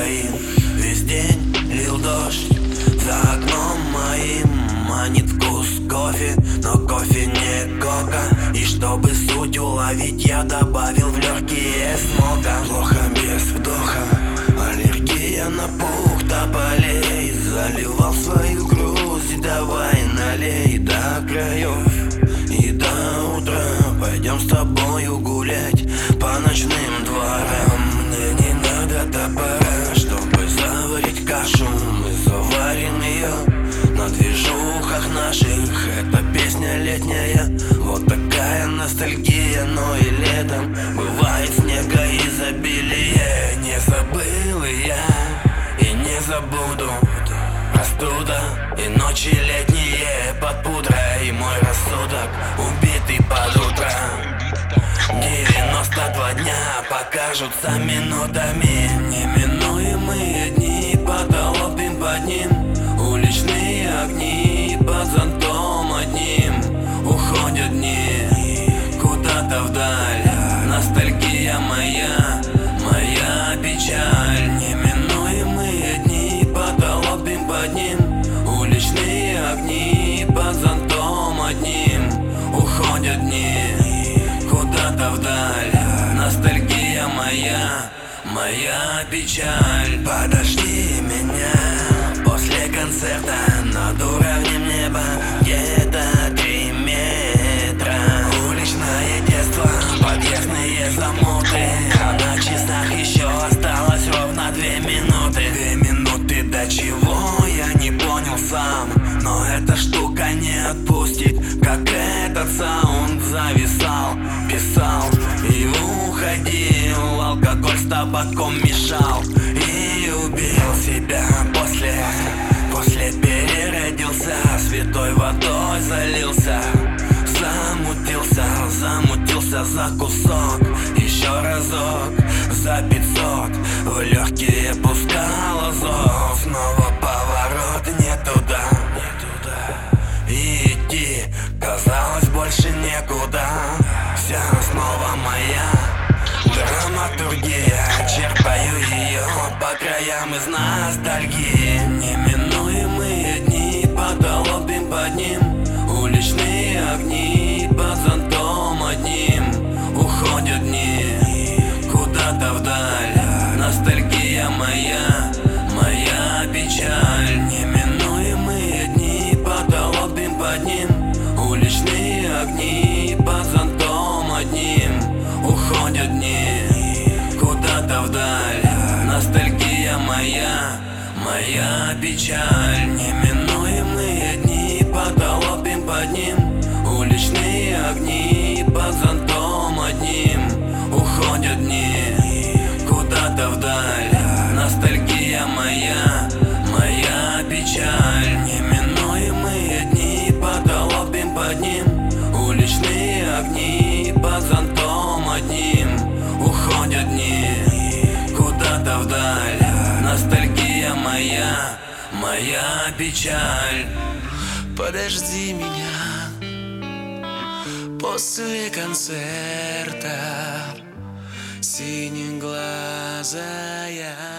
кокаин. Весь день лил дождь за окном моим, манит вкус кофе, но кофе не кока. И чтобы суть уловить, я добавил в легкие смока. Плохо без вдоха, аллергия на пух тополей. Заливал свою грусть, давай налей до краев. И до утра пойдем с тобою гулять по ночным дворам. Мне не надо топора, чтобы заварить кашу. Мы заварим ее на движухах наших. Это песня летняя, вот такая ностальгия. Но и летом бывает снега изобилие. Не забыл и я, и не забуду простуда и ночи летние под пудрой. Мой рассудок убитый под утро. 92 дня покажутся минутами. Неминуемые дни, потолок дым под ним. Уличные огни под зонтом одним. Уходят дни куда-то вдаль. Ностальгия моя, моя печаль. Неминуемые дни, потолок дым под ним. Уличные огни под зонтом одним. Уходят дни куда-то вдаль. Ностальгия моя, моя печаль. Подожди меня после концерта над уровнем неба, где-то 3 метра. Уличное детство, подъездные замуты, а на часах еще осталось ровно 2 минуты. 2 минуты до чего, я не понял сам. Но эта штука не отпустит, как этот саунд. Зависал, писал и уходил. Алкоголь с табаком мешал и убил себя. После переродился, святой водой залился. Замутился за кусок. Еще разок за 500 в легкие пускал азот. Снова поворот не туда. И идти казалось больше некуда. Вся снова моя драматургия. Черпаю ее по краям из ностальгии. Неминуемые дни, потолок дым под ним. Уличные огни под зонтом одним. Уходят дни куда-то вдаль. Ностальгия моя, моя печаль. Неминуемые дни, потолок дым под ним. Уличные огни под зонтом одним. Уходят дни куда-то вдаль. Ностальгия моя, моя печаль. Неминуемые дни, потолок дым под ним. Уличные огни под зонтом одним. Уходят дни куда-то вдаль. Ностальгия моя, моя печаль. Неминуемые дни, потолок дым под ним. Уличные огни под зонтом одним. Уходят дни куда-то вдаль. Ностальгия моя, моя печаль. Подожди меня после концерта, синеглазая.